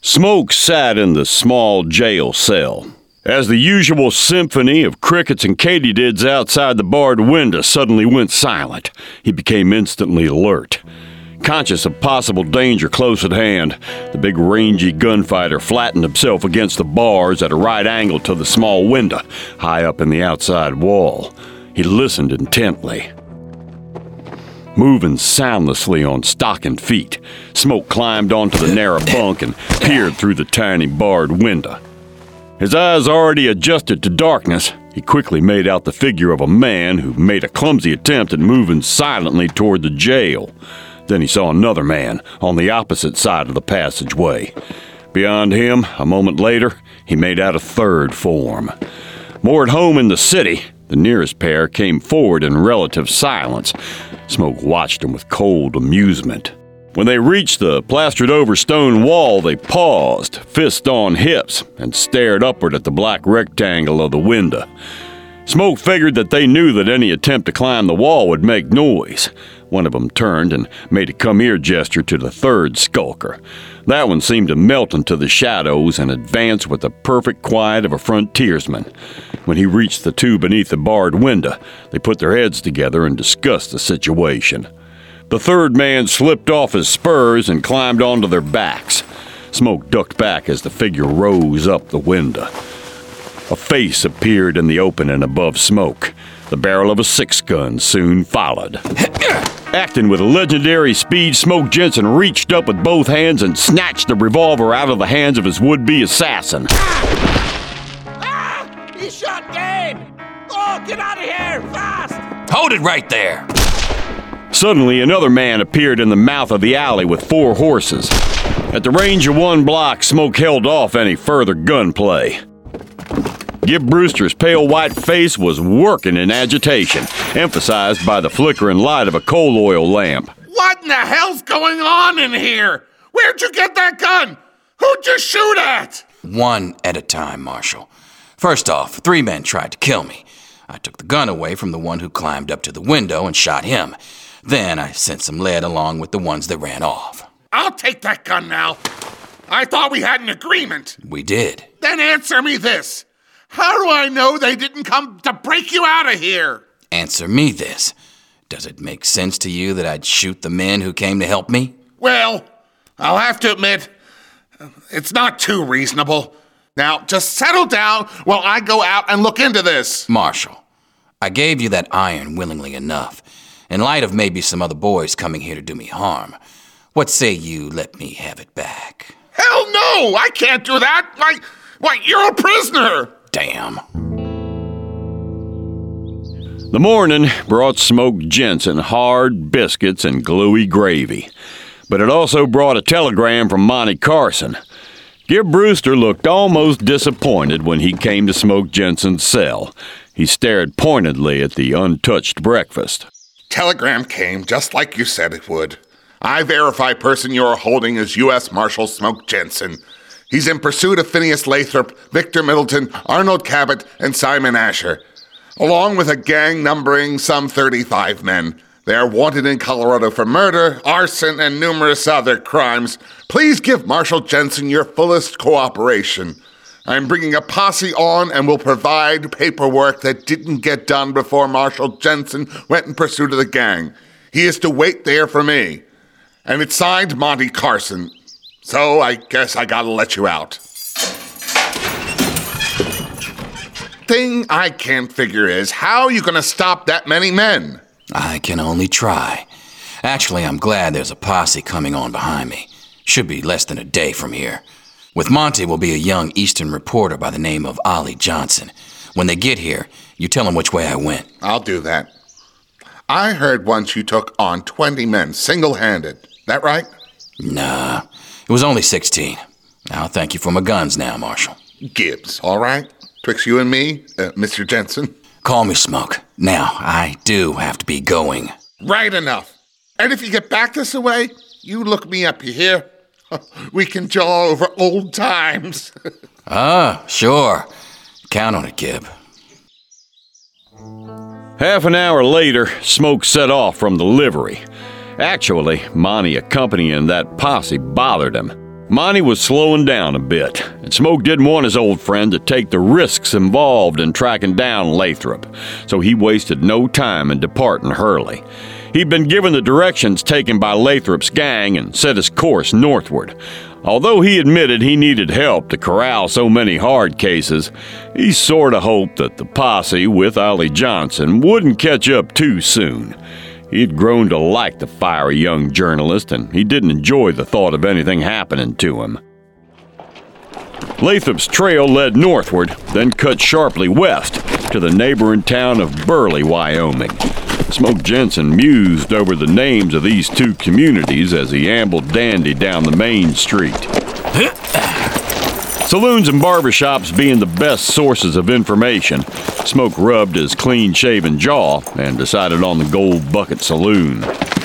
Smoke sat in the small jail cell. As the usual symphony of crickets and katydids outside the barred window suddenly went silent, he became instantly alert. Conscious of possible danger close at hand, the big rangy gunfighter flattened himself against the bars at a right angle to the small window, high up in the outside wall. He listened intently. Moving soundlessly on stocking feet, Smoke climbed onto the narrow bunk and peered through the tiny barred window. His eyes already adjusted to darkness, he quickly made out the figure of a man who made a clumsy attempt at moving silently toward the jail. Then he saw another man on the opposite side of the passageway. Beyond him, a moment later, he made out a third form. More at home in the city, the nearest pair came forward in relative silence. Smoke watched them with cold amusement. When they reached the plastered-over stone wall, they paused, fists on hips, and stared upward at the black rectangle of the window. Smoke figured that they knew that any attempt to climb the wall would make noise. One of them turned and made a come-here gesture to the third skulker. That one seemed to melt into the shadows and advance with the perfect quiet of a frontiersman. When he reached the two beneath the barred window, they put their heads together and discussed the situation. The third man slipped off his spurs and climbed onto their backs. Smoke ducked back as the figure rose up the window. A face appeared in the opening above Smoke. The barrel of a 6-gun soon followed. Acting with legendary speed, Smoke Jensen reached up with both hands and snatched the revolver out of the hands of his would-be assassin. He shot Dane! Oh, get out of here, fast! Hold it right there! Suddenly, another man appeared in the mouth of the alley with 4 horses. At the range of 1 block, Smoke held off any further gunplay. Gib Brewster's pale white face was working in agitation, emphasized by the flickering light of a coal oil lamp. What in the hell's going on in here? Where'd you get that gun? Who'd you shoot at? One at a time, Marshal. First off, 3 men tried to kill me. I took the gun away from the one who climbed up to the window and shot him. Then I sent some lead along with the ones that ran off. I'll take that gun now. I thought we had an agreement. We did. Then answer me this. How do I know they didn't come to break you out of here? Answer me this. Does it make sense to you that I'd shoot the men who came to help me? Well, I'll have to admit, it's not too reasonable. Now, just settle down while I go out and look into this. Marshal, I gave you that iron willingly enough, in light of maybe some other boys coming here to do me harm. What say you let me have it back? Hell no! I can't do that! Why, you're a prisoner! Damn. The morning brought Smoke Jensen hard biscuits and gluey gravy. But it also brought a telegram from Monty Carson. Gib Brewster looked almost disappointed when he came to Smoke Jensen's cell. He stared pointedly at the untouched breakfast. Telegram came just like you said it would. I verify person you're holding is U.S. Marshal Smoke Jensen. He's in pursuit of Phineas Lathrop, Victor Middleton, Arnold Cabot, and Simon Asher, along with a gang numbering some 35 men. They are wanted in Colorado for murder, arson, and numerous other crimes. Please give Marshal Jensen your fullest cooperation. I'm bringing a posse on and will provide paperwork that didn't get done before Marshal Jensen went in pursuit of the gang. He is to wait there for me. And it's signed Monty Carson. So I guess I gotta let you out. Thing I can't figure is, how are you gonna stop that many men? I can only try. Actually, I'm glad there's a posse coming on behind me. Should be less than a day from here. With Monty will be a young Eastern reporter by the name of Ollie Johnson. When they get here, you tell them which way I went. I'll do that. I heard once you took on 20 men single-handed. That right? Nah. It was only 16. I'll thank you for my guns now, Marshal. Gibbs, all right? Twixt you and me, Mr. Jensen. Call me Smoke. Now, I do have to be going. Right enough. And if you get back this way, you look me up, you hear? We can jaw over old times. Sure. Count on it, Gib. Half an hour later, Smoke set off from the livery. Actually, Monty accompanying that posse bothered him. Monty was slowing down a bit, and Smoke didn't want his old friend to take the risks involved in tracking down Lathrop, so he wasted no time in departing Hurley. He'd been given the directions taken by Lathrop's gang and set his course northward. Although he admitted he needed help to corral so many hard cases, he sorta hoped that the posse with Ollie Johnson wouldn't catch up too soon. He'd grown to like the fiery young journalist, and he didn't enjoy the thought of anything happening to him. Lathrop's trail led northward, then cut sharply west to the neighboring town of Burley, Wyoming. Smoke Jensen mused over the names of these two communities as he ambled Dandy down the main street. Saloons and barbershops being the best sources of information, Smoke rubbed his clean-shaven jaw and decided on the Gold Bucket Saloon.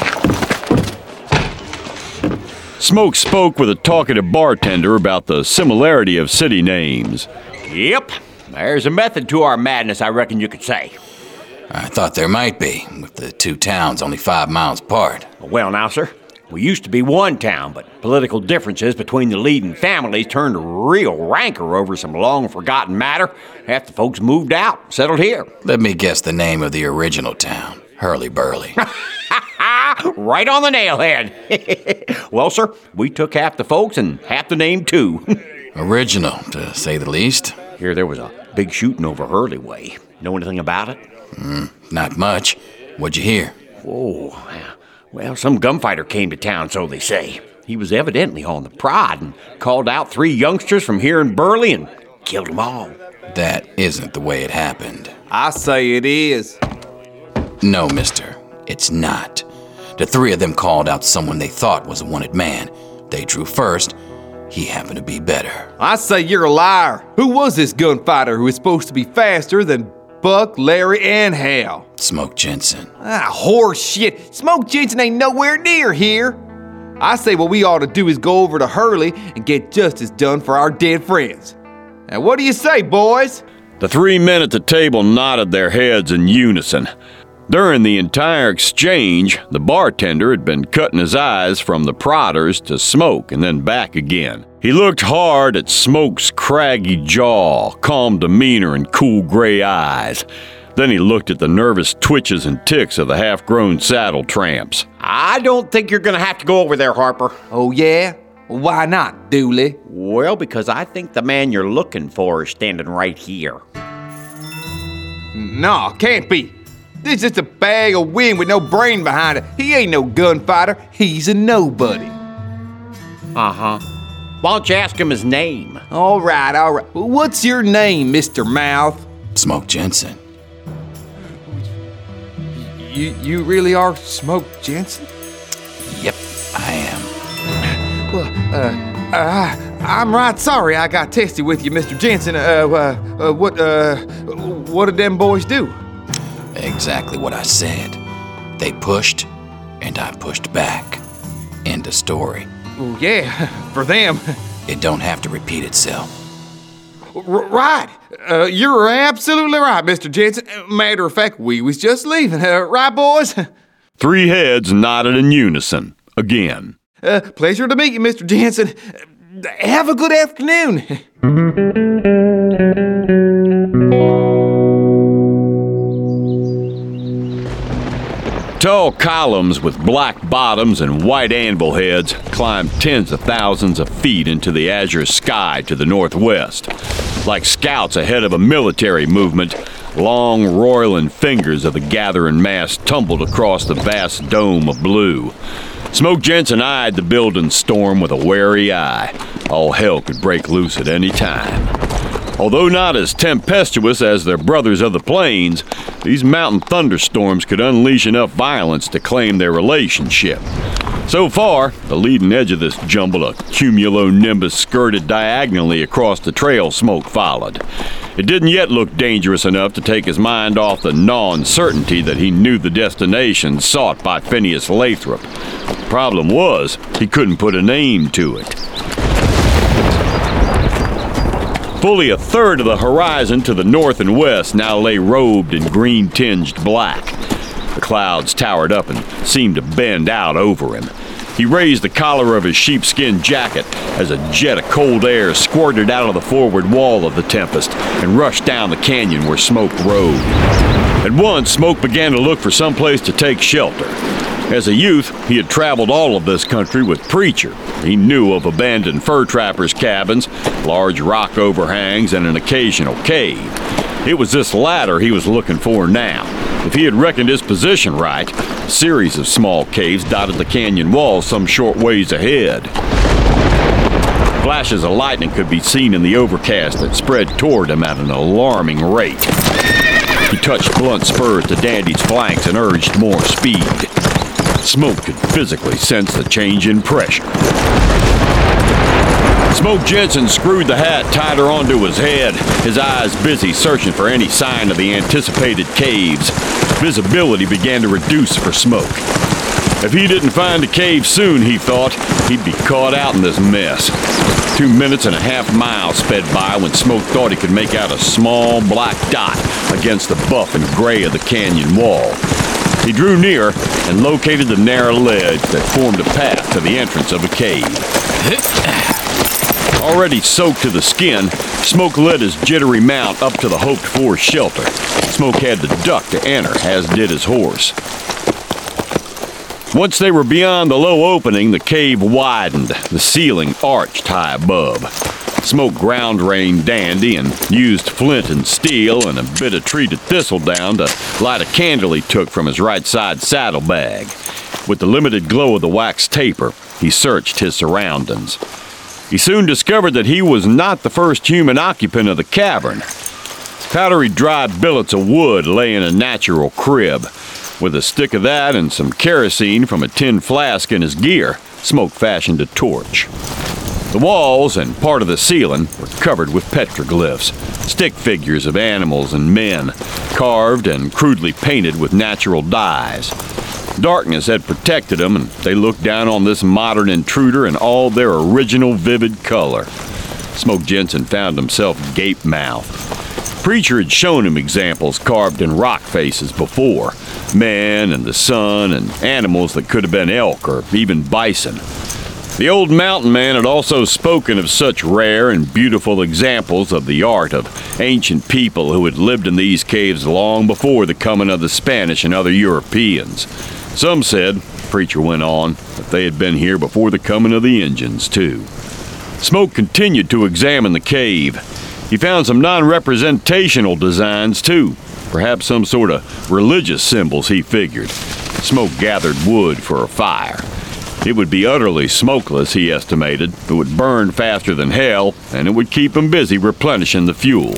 Smoke spoke with a talkative bartender about the similarity of city names. Yep, there's a method to our madness, I reckon you could say. I thought there might be, with the two towns only 5 miles apart. Well, now, sir, we used to be one town, but political differences between the leading families turned a real rancor over some long-forgotten matter. Half the folks moved out, settled here. Let me guess the name of the original town, Hurly-Burly. Right on the nailhead. Well, sir, we took half the folks and half the name, too. Original, to say the least. Here there was a big shooting over Hurley way. Know anything about it? Not much. What'd you hear? Whoa. Well, some gunfighter came to town, so they say. He was evidently on the prod and called out 3 youngsters from here in Burley and killed them all. That isn't the way it happened. I say it is. No, mister. It's not. The 3 of them called out someone they thought was a wanted man. They drew first. He happened to be better. I say you're a liar. Who was this gunfighter who was supposed to be faster than Buck, Larry, and Hal? Smoke Jensen. Horse shit. Smoke Jensen ain't nowhere near here. I say what we ought to do is go over to Hurley and get justice done for our dead friends. Now, what do you say, boys? The 3 men at the table nodded their heads in unison. During the entire exchange, the bartender had been cutting his eyes from the prodders to Smoke and then back again. He looked hard at Smoke's craggy jaw, calm demeanor, and cool gray eyes. Then he looked at the nervous twitches and ticks of the half-grown saddle tramps. I don't think you're going to have to go over there, Harper. Oh, yeah? Why not, Dooley? Well, because I think the man you're looking for is standing right here. No, can't be. This is just a bag of wind with no brain behind it. He ain't no gunfighter. He's a nobody. Uh-huh. Why don't you ask him his name? All right. What's your name, Mr. Mouth? Smoke Jensen. You really are Smoke Jensen? Yep, I am. Well, I'm right sorry I got testy with you, Mr. Jensen. What did them boys do? Exactly what I said. They pushed, and I pushed back. End of story. Well, yeah, for them. It don't have to repeat itself. Right. You're absolutely right, Mr. Jensen. Matter of fact, we was just leaving. Right, boys? 3 heads nodded in unison, again. Pleasure to meet you, Mr. Jensen. Have a good afternoon. Tall columns with black bottoms and white anvil heads climbed tens of thousands of feet into the azure sky to the northwest. Like scouts ahead of a military movement, long, roiling fingers of the gathering mass tumbled across the vast dome of blue. Smoke Jensen eyed the building storm with a wary eye. All hell could break loose at any time. Although not as tempestuous as their brothers of the plains, these mountain thunderstorms could unleash enough violence to claim their relationship. So far, the leading edge of this jumble of cumulonimbus skirted diagonally across the trail Smoke followed. It didn't yet look dangerous enough to take his mind off the gnawing certainty that he knew the destination sought by Phineas Lathrop. The problem was, he couldn't put a name to it. Fully a third of the horizon to the north and west now lay robed in green-tinged black. The clouds towered up and seemed to bend out over him. He raised the collar of his sheepskin jacket as a jet of cold air squirted out of the forward wall of the Tempest and rushed down the canyon where Smoke rode. At once, Smoke began to look for some place to take shelter. As a youth, he had traveled all of this country with Preacher. He knew of abandoned fur trappers' cabins, large rock overhangs, and an occasional cave. It was this latter he was looking for now. If he had reckoned his position right, a series of small caves dotted the canyon wall some short ways ahead. Flashes of lightning could be seen in the overcast that spread toward him at an alarming rate. He touched blunt spurs to Dandy's flanks and urged more speed. Smoke could physically sense the change in pressure. Smoke Jensen screwed the hat tighter onto his head, his eyes busy searching for any sign of the anticipated caves. Visibility began to reduce for Smoke. If he didn't find a cave soon, he thought, he'd be caught out in this mess. 2 minutes and a half mile sped by when Smoke thought he could make out a small black dot against the buff and gray of the canyon wall. He drew near and located the narrow ledge that formed a path to the entrance of a cave. Already soaked to the skin, Smoke led his jittery mount up to the hoped-for shelter. Smoke had to duck to enter, as did his horse. Once they were beyond the low opening, the cave widened, the ceiling arched high above. Smoke ground-rained Dandy and used flint and steel and a bit of treated thistledown to light a candle he took from his right-side saddlebag. With the limited glow of the wax taper, he searched his surroundings. He soon discovered that he was not the first human occupant of the cavern. Powdery dry billets of wood lay in a natural crib. With a stick of that and some kerosene from a tin flask in his gear, Smoke fashioned a torch. The walls and part of the ceiling were covered with petroglyphs, stick figures of animals and men, carved and crudely painted with natural dyes. Darkness had protected them, and they looked down on this modern intruder in all their original vivid color. Smoke Jensen found himself gape-mouthed. Preacher had shown him examples carved in rock faces before, men and the sun and animals that could have been elk or even bison. The old mountain man had also spoken of such rare and beautiful examples of the art of ancient people who had lived in these caves long before the coming of the Spanish and other Europeans. Some said, Preacher went on, that they had been here before the coming of the Injuns, too. Smoke continued to examine the cave. He found some non-representational designs, too. Perhaps some sort of religious symbols, he figured. Smoke gathered wood for a fire. It would be utterly smokeless, he estimated. It would burn faster than hell, and it would keep him busy replenishing the fuel.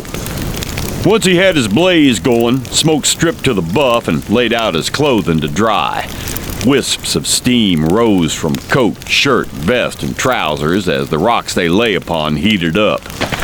Once he had his blaze going, Smoke stripped to the buff and laid out his clothing to dry. Wisps of steam rose from coat, shirt, vest, and trousers as the rocks they lay upon heated up.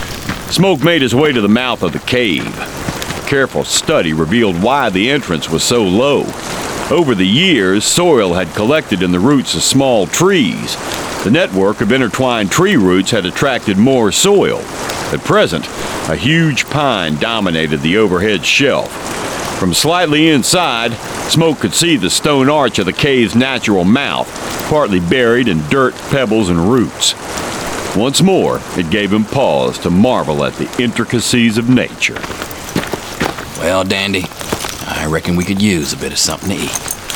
Smoke made his way to the mouth of the cave. Careful study revealed why the entrance was so low. Over the years, soil had collected in the roots of small trees. The network of intertwined tree roots had attracted more soil. At present, a huge pine dominated the overhead shelf. From slightly inside, Smoke could see the stone arch of the cave's natural mouth, partly buried in dirt, pebbles, and roots. Once more, it gave him pause to marvel at the intricacies of nature. Well, Dandy, I reckon we could use a bit of something to eat.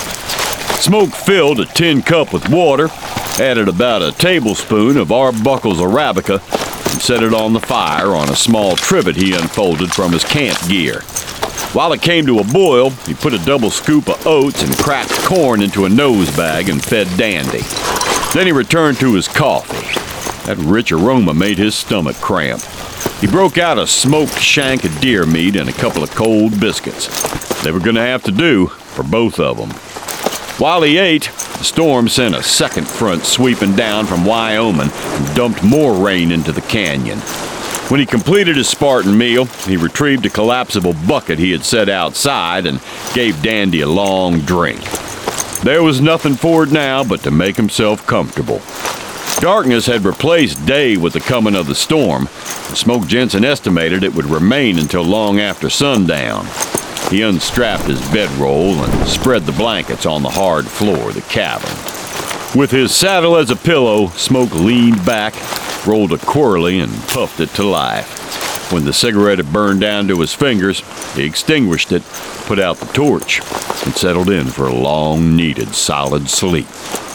Smoke filled a tin cup with water, added about a tablespoon of Arbuckle's Arabica, and set it on the fire on a small trivet he unfolded from his camp gear. While it came to a boil, he put a double scoop of oats and cracked corn into a nose bag and fed Dandy. Then he returned to his coffee. That rich aroma made his stomach cramp. He broke out a smoked shank of deer meat and a couple of cold biscuits. They were going to have to do for both of them. While he ate, the storm sent a second front sweeping down from Wyoming and dumped more rain into the canyon. When he completed his Spartan meal, he retrieved a collapsible bucket he had set outside and gave Dandy a long drink. There was nothing for it now but to make himself comfortable. Darkness had replaced day with the coming of the storm. Smoke Jensen estimated it would remain until long after sundown. He unstrapped his bedroll and spread the blankets on the hard floor of the cavern. With his saddle as a pillow, Smoke leaned back, rolled a Corley, and puffed it to life. When the cigarette had burned down to his fingers, he extinguished it, put out the torch, and settled in for a long-needed solid sleep.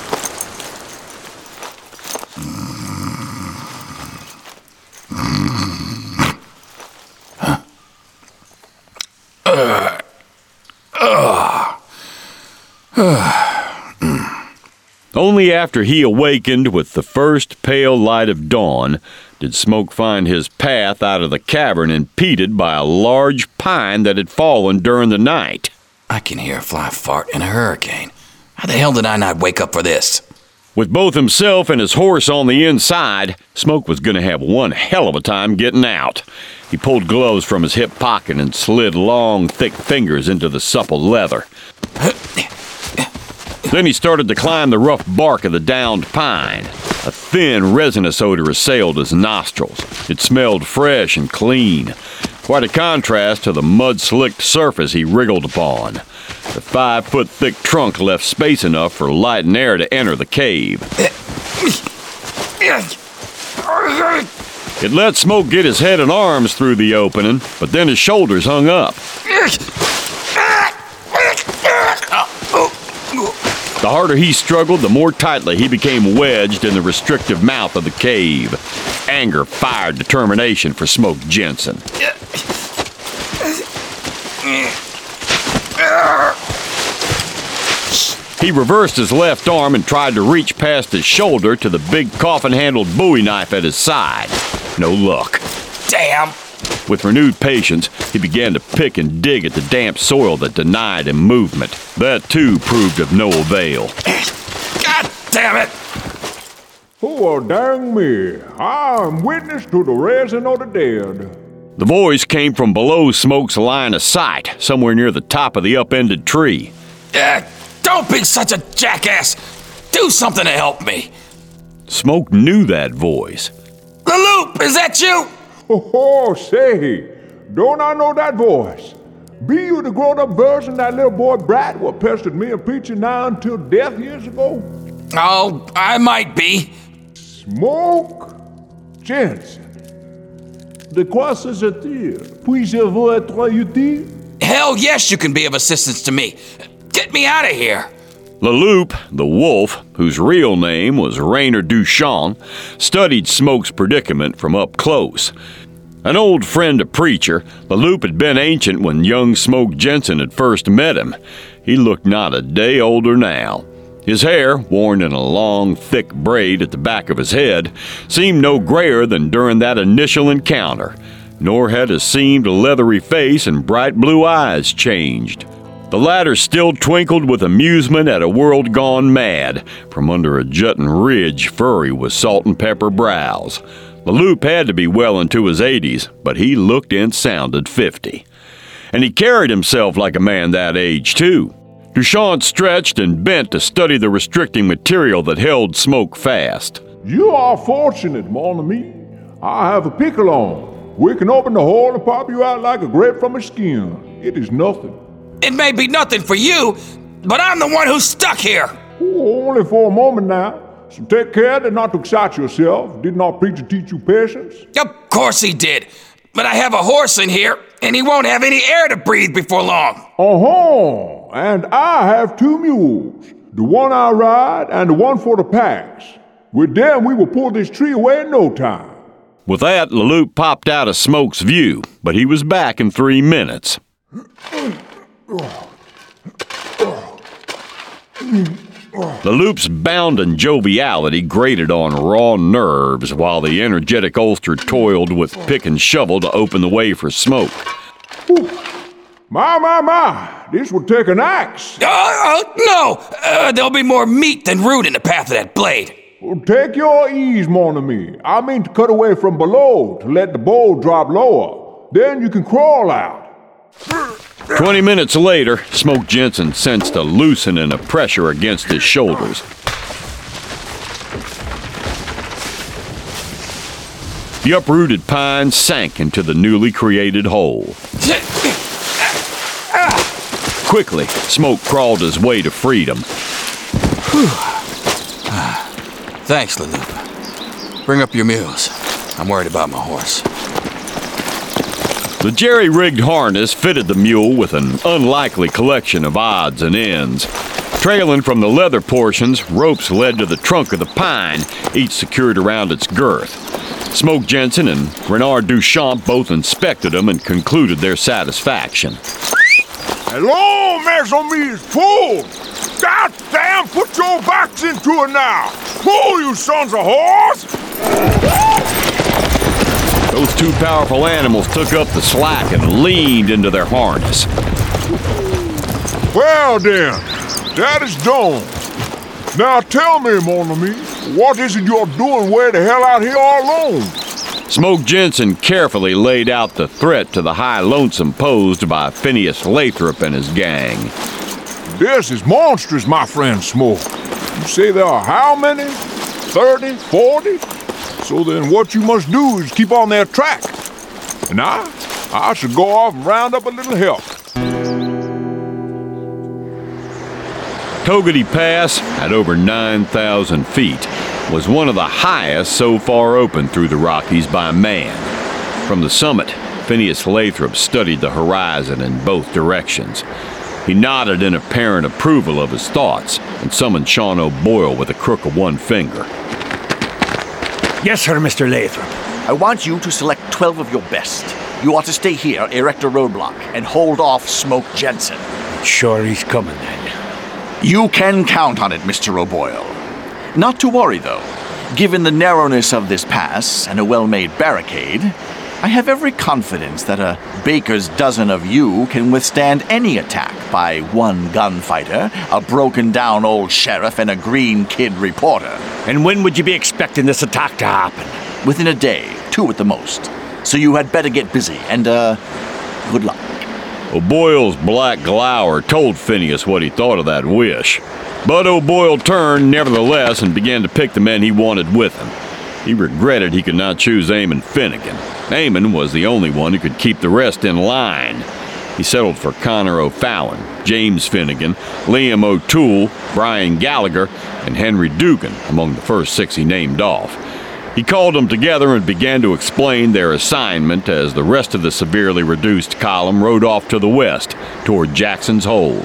Only after he awakened with the first pale light of dawn did Smoke find his path out of the cavern impeded by a large pine that had fallen during the night. I can hear a fly fart in a hurricane. How the hell did I not wake up for this? With both himself and his horse on the inside, Smoke was going to have one hell of a time getting out. He pulled gloves from his hip pocket and slid long, thick fingers into the supple leather. Then he started to climb the rough bark of the downed pine. A thin, resinous odor assailed his nostrils. It smelled fresh and clean, quite a contrast to the mud-slicked surface he wriggled upon. The 5-foot-thick trunk left space enough for light and air to enter the cave. It let Smoke get his head and arms through the opening, but then his shoulders hung up. The harder he struggled, the more tightly he became wedged in the restrictive mouth of the cave. Anger fired determination for Smoke Jensen. He reversed his left arm and tried to reach past his shoulder to the big coffin-handled bowie knife at his side. No luck. Damn! With renewed patience, he began to pick and dig at the damp soil that denied him movement. That, too, proved of no avail. God damn it! Oh, dang me. I am witness to the raising of the dead. The voice came from below Smoke's line of sight, somewhere near the top of the upended tree. Don't be such a jackass! Do something to help me! Smoke knew that voice. LeLoup, is that you? Oh, say, don't I know that voice? Be you the grown-up version that little boy Brat what pestered me and Peachy now until death years ago? Oh, I might be. Smoke Jensen. De quoi s'agit-il? Puis-je vous être utile? Hell yes, you can be of assistance to me. Get me out of here. LeLoup, the wolf, whose real name was Rainer Duchamp, studied Smoke's predicament from up close. An old friend of Preacher, LeLoup had been ancient when young Smoke Jensen had first met him. He looked not a day older now. His hair, worn in a long, thick braid at the back of his head, seemed no grayer than during that initial encounter, nor had his seamed leathery face and bright blue eyes changed. The latter still twinkled with amusement at a world gone mad. From under a jutting ridge furry with salt and pepper brows. LeLoup had to be well into his 80s, but he looked and sounded 50. And he carried himself like a man that age, too. Duchamp stretched and bent to study the restricting material that held Smoke fast. You are fortunate, mon ami. I have a pickle on. We can open the hole and pop you out like a grape from a skin. It is nothing. It may be nothing for you, but I'm the one who's stuck here. Oh, only for a moment now. So take care not to excite yourself. Did not Preacher teach you patience? Of course he did. But I have a horse in here, and he won't have any air to breathe before long. Uh-huh. And I have 2 mules. The one I ride and the one for the packs. With them, we will pull this tree away in no time. With that, LeLoup popped out of Smoke's view, but he was back in 3 minutes. LeLoup's bounding joviality grated on raw nerves while the energetic oldster toiled with pick and shovel to open the way for Smoke. My, this would take an axe. No! There'll be more meat than root in the path of that blade. Well, take your ease, mon ami. I mean to cut away from below to let the bowl drop lower. Then you can crawl out. 20 minutes later, Smoke Jensen sensed a loosening of pressure against his shoulders. The uprooted pine sank into the newly created hole. Quickly, Smoke crawled his way to freedom. Thanks, Leloup. Bring up your mules. I'm worried about my horse. The jerry-rigged harness fitted the mule with an unlikely collection of odds and ends. Trailing from the leather portions, ropes led to the trunk of the pine, each secured around its girth. Smoke Jensen and Renard Duchamp both inspected them and concluded their satisfaction. Hello, maison mise, pull! God damn, put your backs into it now! Pull, you sons of horse! Those two powerful animals took up the slack and leaned into their harness. Well then, that is done. Now tell me, mon ami, what is it you're doing way the hell out here all alone? Smoke Jensen carefully laid out the threat to the high lonesome posed by Phineas Lathrop and his gang. This is monstrous, my friend Smoke. You say there are how many? 30, 40? So then what you must do is keep on their track. And I should go off and round up a little help. Togety Pass, at over 9,000 feet, was one of the highest so far opened through the Rockies by man. From the summit, Phineas Lathrop studied the horizon in both directions. He nodded in apparent approval of his thoughts and summoned Sean O'Boyle with a crook of one finger. Yes, sir, Mr. Lathrop. I want you to select 12 of your best. You ought to stay here, erect a roadblock, and hold off Smoke Jensen. Sure he's coming then. You can count on it, Mr. O'Boyle. Not to worry, though. Given the narrowness of this pass and a well-made barricade, I have every confidence that a baker's dozen of you can withstand any attack by one gunfighter, a broken-down old sheriff, and a green kid reporter. And when would you be expecting this attack to happen? Within a day, 2 at the most. So you had better get busy, and, good luck. O'Boyle's black glower told Phineas what he thought of that wish. But O'Boyle turned, nevertheless, and began to pick the men he wanted with him. He regretted he could not choose Eamon Finnegan. Eamon was the only one who could keep the rest in line. He settled for Connor O'Fallon, James Finnegan, Liam O'Toole, Brian Gallagher, and Henry Dugan among the first 6 he named off. He called them together and began to explain their assignment as the rest of the severely reduced column rode off to the west toward Jackson's Hole.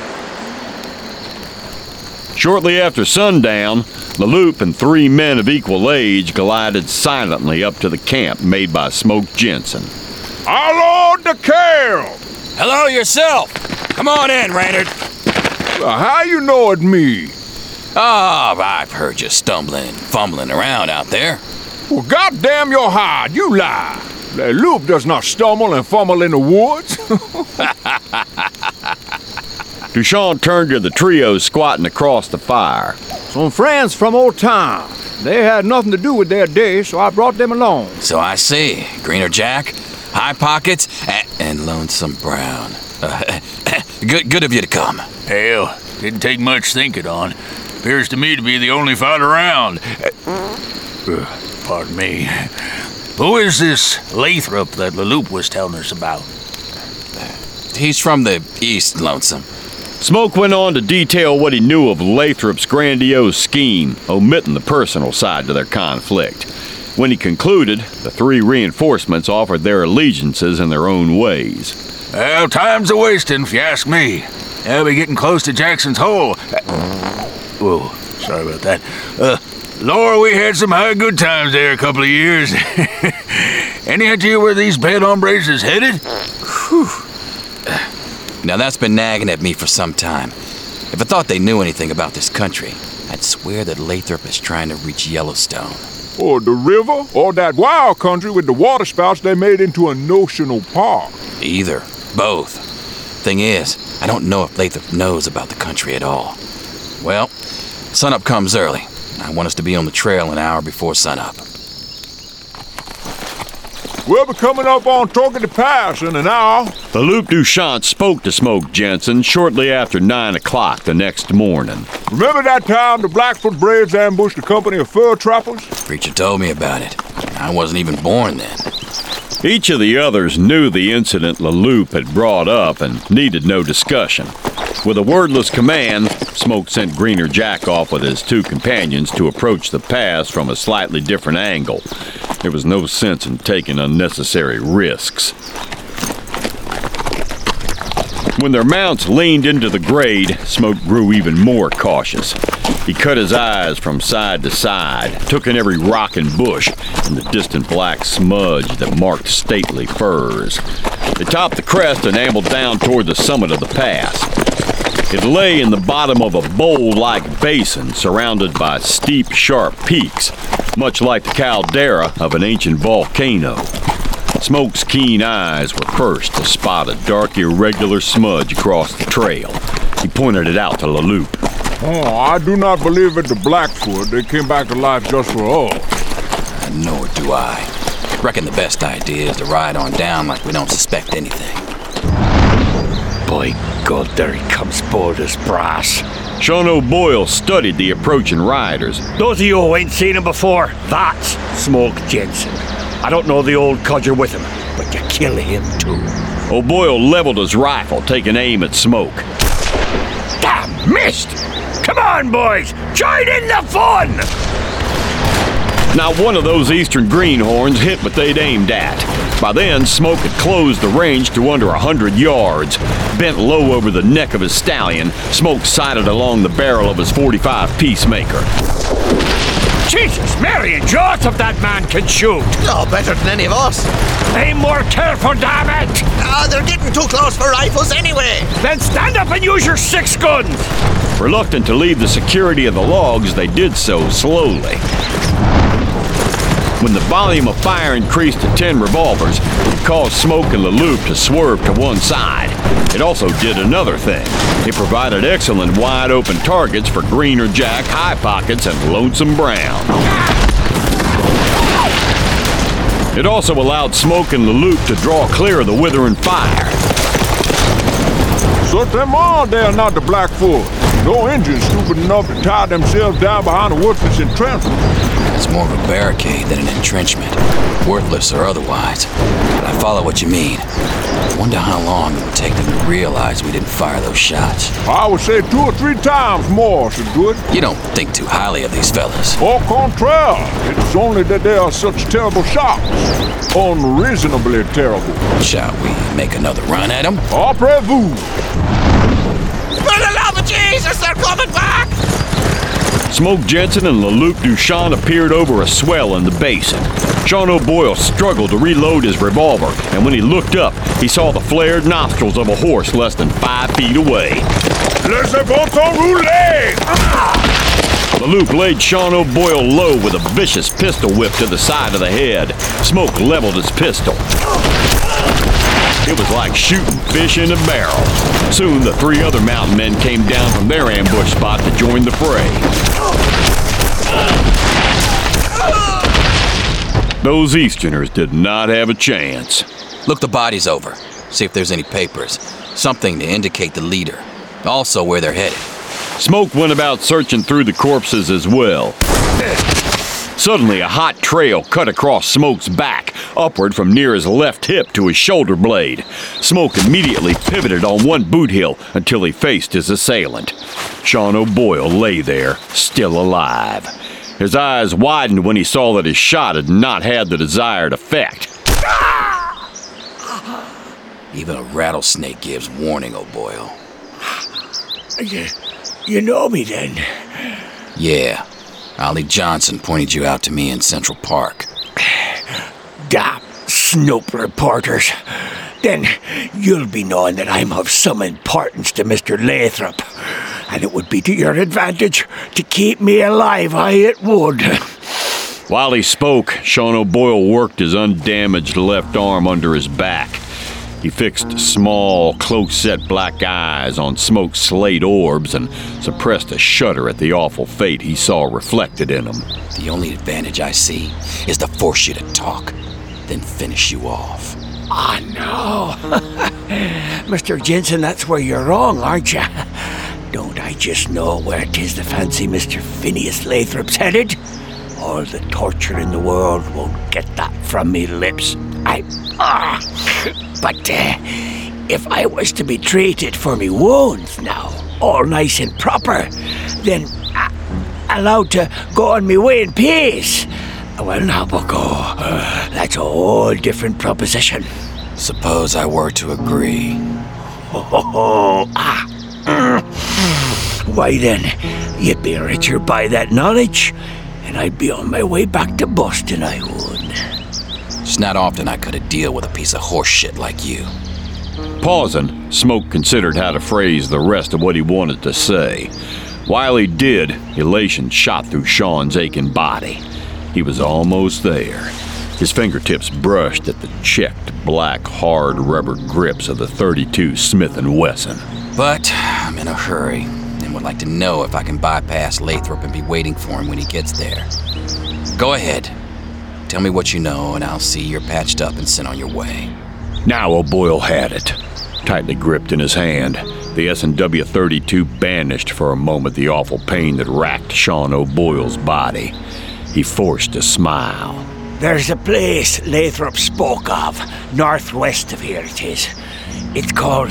Shortly after sundown, Leloup and 3 men of equal age glided silently up to the camp made by Smoke Jensen. Hello, DeKalb! Hello yourself! Come on in, Raynard. How you know it's me? Oh, I've heard you stumbling and fumbling around out there. Well, goddamn your hide, you lie. Leloup does not stumble and fumble in the woods. Duchamp turned to the trio squatting across the fire. Some friends from old town. They had nothing to do with their day, so I brought them along. So I see. Greener Jack, High Pockets, and Lonesome Brown. Good of you to come. Hell, didn't take much thinking on. Appears to me to be the only fight around. Pardon me. Who is this Lathrop that Leloup was telling us about? He's from the east, Lonesome. Smoke went on to detail what he knew of Lathrop's grandiose scheme, omitting the personal side to their conflict. When he concluded, the 3 reinforcements offered their allegiances in their own ways. Well, time's a-wasting, if you ask me. I'll be getting close to Jackson's Hole. Whoa, sorry about that. Lord, we had some high good times there a couple of years. Any idea where these bad hombres is headed? Whew. Now that's been nagging at me for some time. If I thought they knew anything about this country, I'd swear that Lathrop is trying to reach Yellowstone. Or the river, or that wild country with the waterspouts they made into a notional park. Either. Both. Thing is, I don't know if Lathrop knows about the country at all. Well, sunup comes early. I want us to be on the trail an hour before sunup. We'll be coming up on Togety Pass in an hour. Leloup Duchamp spoke to Smoke Jensen shortly after 9 o'clock the next morning. Remember that time the Blackfoot Braves ambushed a company of fur trappers? Preacher told me about it. I wasn't even born then. Each of the others knew the incident Leloup had brought up and needed no discussion. With a wordless command, Smoke sent Greener Jack off with his two companions to approach the pass from a slightly different angle. There was no sense in taking unnecessary risks. When their mounts leaned into the grade, Smoke grew even more cautious. He cut his eyes from side to side, took in every rock and bush and the distant black smudge that marked stately firs. They topped the crest and ambled down toward the summit of the pass. It lay in the bottom of a bowl-like basin surrounded by steep, sharp peaks, much like the caldera of an ancient volcano. Smoke's keen eyes were first to spot a dark, irregular smudge across the trail. He pointed it out to LeLoup. Oh, I do not believe it, the Blackfoot. They came back to life just for us. Nor do I. Reckon the best idea is to ride on down like we don't suspect anything. By God, there he comes, bold as brass. Sean O'Boyle studied the approaching riders. Those of you who ain't seen him before, that's Smoke Jensen. I don't know the old codger with him, but you kill him too. O'Boyle leveled his rifle, taking aim at Smoke. Damn, missed! Come on, boys! Join in the fun! Not one of those eastern greenhorns hit what they'd aimed at. By then, Smoke had closed the range to under 100 yards. Bent low over the neck of his stallion, Smoke sighted along the barrel of his .45 Peacemaker. Jesus, Mary and Joseph, that man can shoot! No better than any of us. Aim more careful, damn it! They're getting too close for rifles anyway. Then stand up and use your 6 guns! Reluctant to leave the security of the logs, they did so slowly. When the volume of fire increased to 10 revolvers, it caused Smoke and LeLoup to swerve to one side. It also did another thing. It provided excellent wide-open targets for Greener Jack, High Pockets, and Lonesome Brown. It also allowed Smoke and LeLoup to draw clear of the withering fire. Shut them on, they're not the Blackfoot. No Indians stupid enough to tie themselves down behind a worthless entrenchment. It's more of a barricade than an entrenchment, worthless or otherwise. But I follow what you mean. I wonder how long it would take them to realize we didn't fire those shots. I would say 2 or 3 times more should do it. You don't think too highly of these fellas. Au contraire, it's only that they are such terrible shots. Unreasonably terrible. Shall we make another run at them? Après vous! For the love of Jesus, they're coming back! Smoke Jensen and LeLoup Duchan appeared over a swell in the basin. Sean O'Boyle struggled to reload his revolver, and when he looked up, he saw the flared nostrils of a horse less than 5 feet away. Laissez bon temps rouler! LeLoup laid Sean O'Boyle low with a vicious pistol whip to the side of the head. Smoke leveled his pistol. It was like shooting fish in a barrel. Soon, the 3 other mountain men came down from their ambush spot to join the fray. Those Easterners did not have a chance. Look the bodies over. See if there's any papers. Something to indicate the leader. Also where they're headed. Smoke went about searching through the corpses as well. Suddenly, a hot trail cut across Smoke's back, upward from near his left hip to his shoulder blade. Smoke immediately pivoted on one boot heel until he faced his assailant. Sean O'Boyle lay there, still alive. His eyes widened when he saw that his shot had not had the desired effect. Even a rattlesnake gives warning, O'Boyle. You know me then? Yeah. Ollie Johnson pointed you out to me in Central Park. Damn Snoop reporters. Then you'll be knowing that I'm of some importance to Mr. Lathrop. And it would be to your advantage to keep me alive, it would. While he spoke, Sean O'Boyle worked his undamaged left arm under his back. He fixed small, close-set black eyes on Smoke's slate orbs and suppressed a shudder at the awful fate he saw reflected in them. The only advantage I see is to force you to talk, then finish you off. Oh, no. Mr. Jensen, that's where you're wrong, aren't you? Don't I just know where 'tis the fancy Mr. Phineas Lathrop's headed? All the torture in the world won't get that from me lips. But if I was to be treated for me wounds now, all nice and proper, then allowed to go on me way in peace. Well, now, bucko, that's a whole different proposition. Suppose I were to agree. Why then, you'd be richer by that knowledge, and I'd be on my way back to Boston, I would. It's not often I could deal with a piece of horse shit like you. Pausing, Smoke considered how to phrase the rest of what he wanted to say. While he did, elation shot through Sean's aching body. He was almost there. His fingertips brushed at the checked, black, hard rubber grips of the .32 Smith & Wesson. But I'm in a hurry, and would like to know if I can bypass Lathrop and be waiting for him when he gets there. Go ahead. Tell me what you know, and I'll see you're patched up and sent on your way. Now O'Boyle had it. Tightly gripped in his hand, the S&W .32 banished for a moment the awful pain that racked Sean O'Boyle's body. He forced a smile. There's a place Lathrop spoke of, northwest of here it is. It's called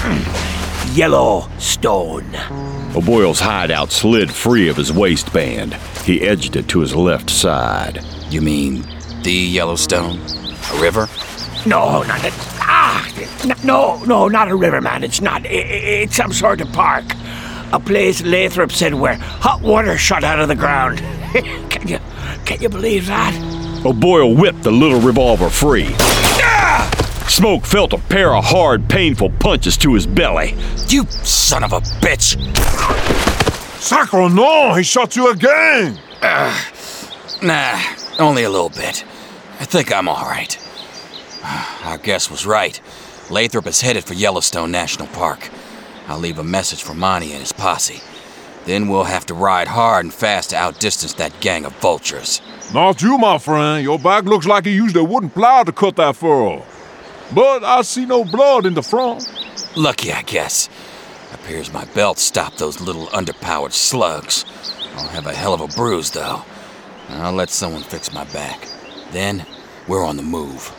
Yellowstone. O'Boyle's hideout slid free of his waistband. He edged it to his left side. You mean the Yellowstone? A river? No, not a... No, not a river, man. It's not. It's some sort of park. A place Lathrop said where hot water shot out of the ground. Can you believe that? O'Boyle whipped the little revolver free. Smoke felt a pair of hard, painful punches to his belly. You son of a bitch! Sacre no! He shot you again! Nah, only a little bit. I think I'm all right. Our guess was right. Lathrop is headed for Yellowstone National Park. I'll leave a message for Monty and his posse. Then we'll have to ride hard and fast to outdistance that gang of vultures. Not you, my friend. Your back looks like he used a wooden plow to cut that furrow. But I see no blood in the front. Lucky, I guess. Appears my belt stopped those little underpowered slugs. I'll have a hell of a bruise, though. I'll let someone fix my back. Then, we're on the move.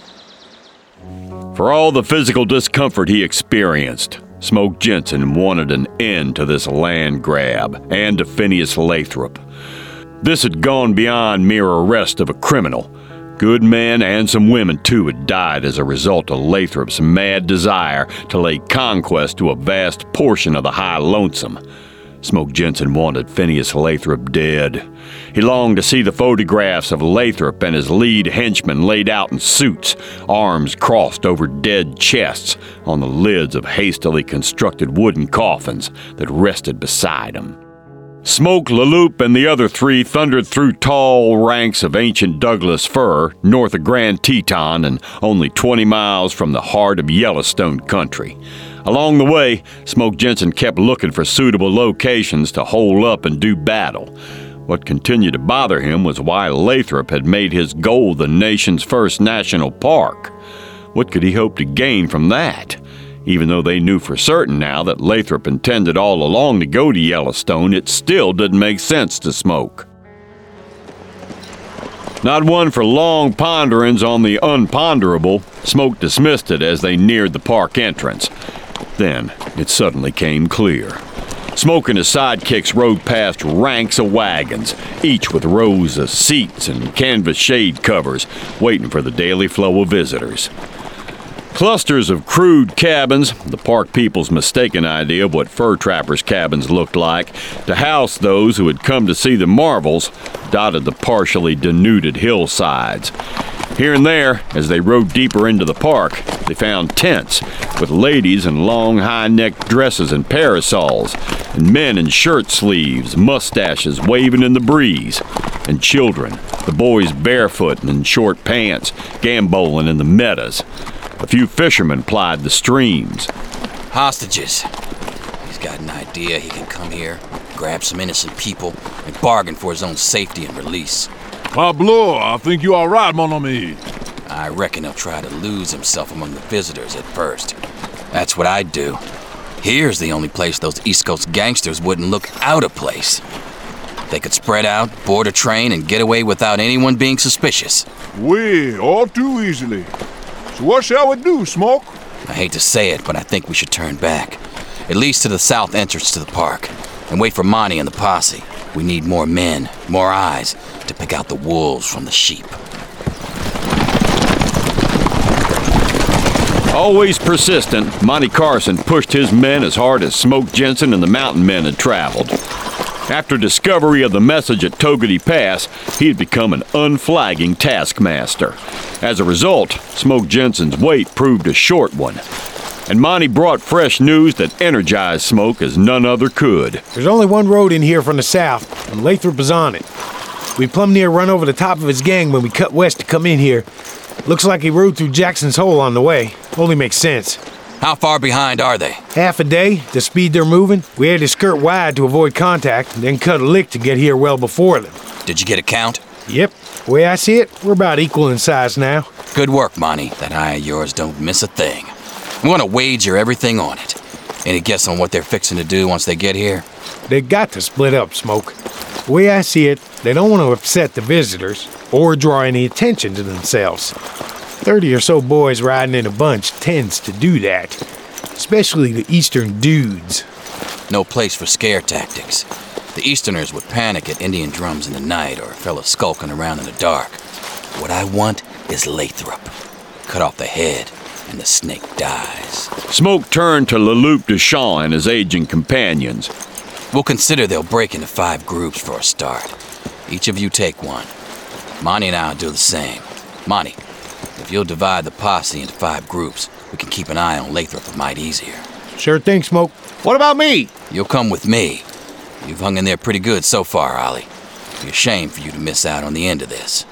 For all the physical discomfort he experienced, Smoke Jensen wanted an end to this land grab and to Phineas Lathrop. This had gone beyond mere arrest of a criminal. Good men and some women, too, had died as a result of Lathrop's mad desire to lay conquest to a vast portion of the High Lonesome. Smoke Jensen wanted Phineas Lathrop dead. He longed to see the photographs of Lathrop and his lead henchmen laid out in suits, arms crossed over dead chests on the lids of hastily constructed wooden coffins that rested beside him. Smoke, Leloup, and the other three thundered through tall ranks of ancient Douglas fir north of Grand Teton and only 20 miles from the heart of Yellowstone country. Along the way, Smoke Jensen kept looking for suitable locations to hole up and do battle. What continued to bother him was why Lathrop had made his goal the nation's first national park. What could he hope to gain from that? Even though they knew for certain now that Lathrop intended all along to go to Yellowstone, it still didn't make sense to Smoke. Not one for long ponderings on the unponderable, Smoke dismissed it as they neared the park entrance. Then it suddenly came clear. Smoke and his sidekicks rode past ranks of wagons, each with rows of seats and canvas shade covers, waiting for the daily flow of visitors. Clusters of crude cabins, the park people's mistaken idea of what fur trappers' cabins looked like, to house those who had come to see the marvels, dotted the partially denuded hillsides. Here and there, as they rode deeper into the park, they found tents with ladies in long, high-necked dresses and parasols, and men in shirt sleeves, mustaches waving in the breeze, and children, the boys barefoot and in short pants, gamboling in the meadows. A few fishermen plied the streams. Hostages. He's got an idea he can come here, grab some innocent people, and bargain for his own safety and release. Pablo, I think you are right, mon ami. I reckon he'll try to lose himself among the visitors at first. That's what I'd do. Here's the only place those East Coast gangsters wouldn't look out of place. They could spread out, board a train, and get away without anyone being suspicious. Oui, all too easily. So what shall we do, Smoke? I hate to say it, but I think we should turn back. At least to the south entrance to the park. And wait for Monty and the posse. We need more men, more eyes, to pick out the wolves from the sheep. Always persistent, Monty Carson pushed his men as hard as Smoke Jensen and the mountain men had traveled. After discovery of the message at Togety Pass, he had become an unflagging taskmaster. As a result, Smoke Jensen's wait proved a short one. And Monty brought fresh news that energized Smoke as none other could. There's only one road in here from the south, and Lathrop is on it. We plumb near run over the top of his gang when we cut west to come in here. Looks like he rode through Jackson's Hole on the way. Only makes sense. How far behind are they? Half a day, the speed they're moving. We had to skirt wide to avoid contact, then cut a lick to get here well before them. Did you get a count? Yep. The way I see it, we're about equal in size now. Good work, Monty. That eye of yours don't miss a thing. I'm gonna wager everything on it. Any guess on what they're fixing to do once they get here? They got to split up, Smoke. The way I see it, they don't want to upset the visitors or draw any attention to themselves. 30 or so boys riding in a bunch tends to do that, especially the Eastern dudes. No place for scare tactics. The Easterners would panic at Indian drums in the night or a fella skulking around in the dark. What I want is Lathrop. Cut off the head, and the snake dies. Smoke turned to Leloup Deschamps and his aging companions. We'll consider they'll break into 5 groups for a start. Each of you take one. Monty and I'll do the same. Monty, if you'll divide the posse into 5 groups, we can keep an eye on Lathrop a mite easier. Sure thing, Smoke. What about me? You'll come with me. You've hung in there pretty good so far, Ollie. It'd be a shame for you to miss out on the end of this.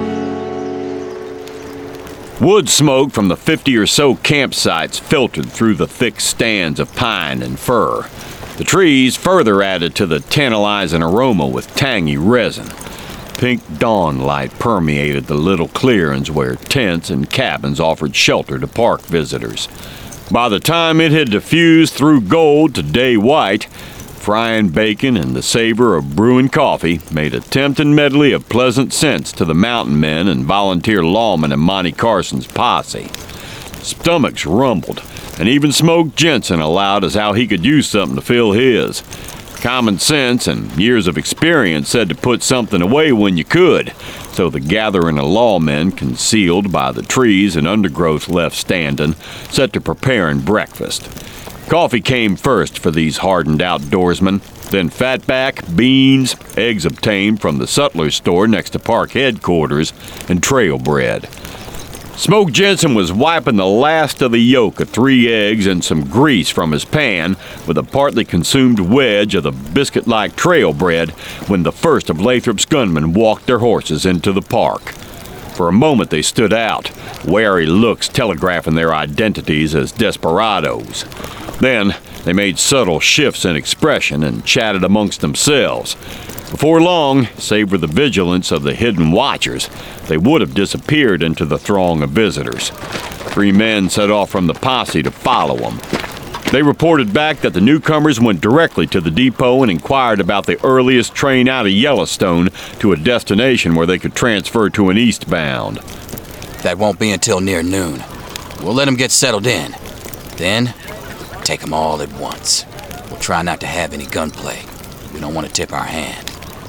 Wood smoke from the 50 or so campsites filtered through the thick stands of pine and fir. The trees further added to the tantalizing aroma with tangy resin. Pink dawn light permeated the little clearings where tents and cabins offered shelter to park visitors. By the time it had diffused through gold to day white, frying bacon and the savor of brewing coffee made a tempting medley of pleasant scents to the mountain men and volunteer lawmen in Monty Carson's posse. Stomachs rumbled, and even Smoke Jensen allowed as how he could use something to fill his. Common sense and years of experience said to put something away when you could, so the gathering of lawmen, concealed by the trees and undergrowth left standing, set to preparing breakfast. Coffee came first for these hardened outdoorsmen, then fatback, beans, eggs obtained from the sutler's store next to park headquarters, and trail bread. Smoke Jensen was wiping the last of the yolk of 3 eggs and some grease from his pan with a partly consumed wedge of the biscuit-like trail bread when the first of Lathrop's gunmen walked their horses into the park. For a moment they stood out, wary looks telegraphing their identities as desperados. Then they made subtle shifts in expression and chatted amongst themselves. Before long, save for the vigilance of the hidden watchers, they would have disappeared into the throng of visitors. 3 men set off from the posse to follow them. They reported back that the newcomers went directly to the depot and inquired about the earliest train out of Yellowstone to a destination where they could transfer to an eastbound. That won't be until near noon. We'll let them get settled in. Then, take them all at once. We'll try not to have any gunplay. We don't want to tip our hand.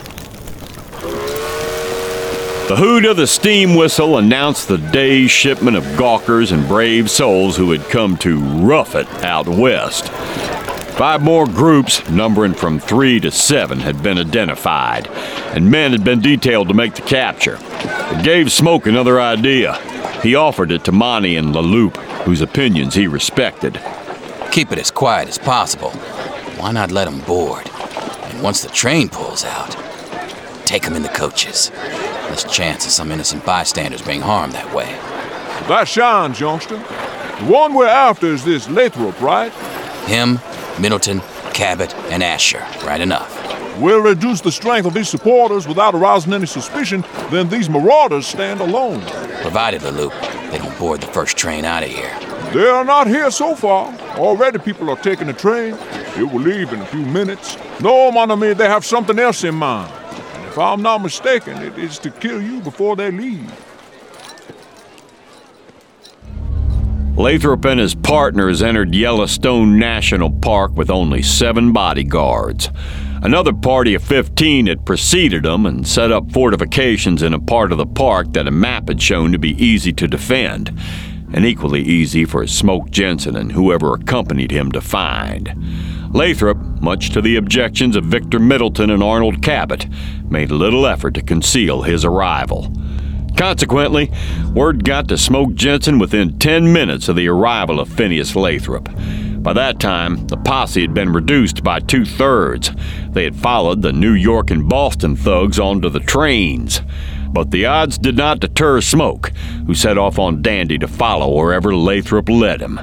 The hoot of the steam whistle announced the day's shipment of gawkers and brave souls who had come to rough it out west. 5 more groups, numbering from 3 to 7, had been identified, and men had been detailed to make the capture. It gave Smoke another idea. He offered it to Monty and Leloup, whose opinions he respected. Keep it as quiet as possible. Why not let them board? And once the train pulls out, take them in the coaches. Less chance of some innocent bystanders being harmed that way. That shines, youngster. The one we're after is this Lathrop, right? Him, Middleton, Cabot, and Asher. Right enough. We'll reduce the strength of his supporters without arousing any suspicion, then these marauders stand alone. Provided, Leloup, they don't board the first train out of here. They are not here so far. Already people are taking the train. It will leave in a few minutes. No, mon ami, they have something else in mind. And if I'm not mistaken, it is to kill you before they leave. Lathrop and his partners entered Yellowstone National Park with only 7 bodyguards. Another party of 15 had preceded them and set up fortifications in a part of the park that a map had shown to be easy to defend, and equally easy for Smoke Jensen and whoever accompanied him to find. Lathrop, much to the objections of Victor Middleton and Arnold Cabot, made little effort to conceal his arrival. Consequently, word got to Smoke Jensen within 10 minutes of the arrival of Phineas Lathrop. By that time, the posse had been reduced by 2/3. They had followed the New York and Boston thugs onto the trains. But the odds did not deter Smoke, who set off on Dandy to follow wherever Lathrop led him.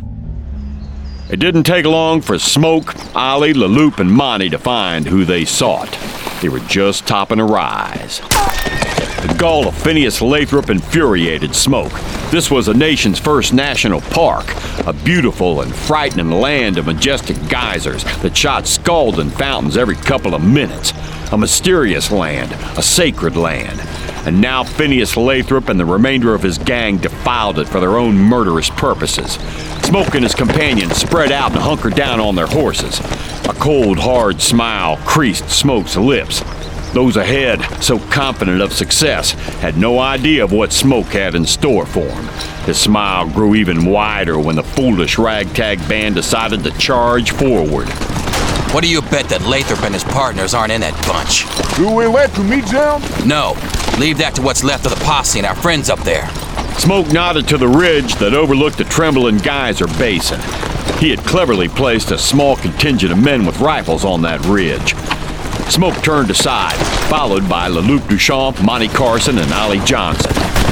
It didn't take long for Smoke, Ollie, LeLoop, and Monty to find who they sought. They were just topping a rise. The gall of Phineas Lathrop infuriated Smoke. This was the nation's first national park, a beautiful and frightening land of majestic geysers that shot scalding fountains every couple of minutes. A mysterious land, a sacred land. And now Phineas Lathrop and the remainder of his gang defiled it for their own murderous purposes. Smoke and his companions spread out and hunkered down on their horses. A cold, hard smile creased Smoke's lips. Those ahead, so confident of success, had no idea of what Smoke had in store for him. His smile grew even wider when the foolish ragtag band decided to charge forward. What do you bet that Lathrop and his partners aren't in that bunch? Do we let you meet them? No. Leave that to what's left of the posse and our friends up there. Smoke nodded to the ridge that overlooked the Trembling Geyser Basin. He had cleverly placed a small contingent of men with rifles on that ridge. Smoke turned aside, followed by LeLoop Duchamp, Monty Carson, and Ollie Johnson.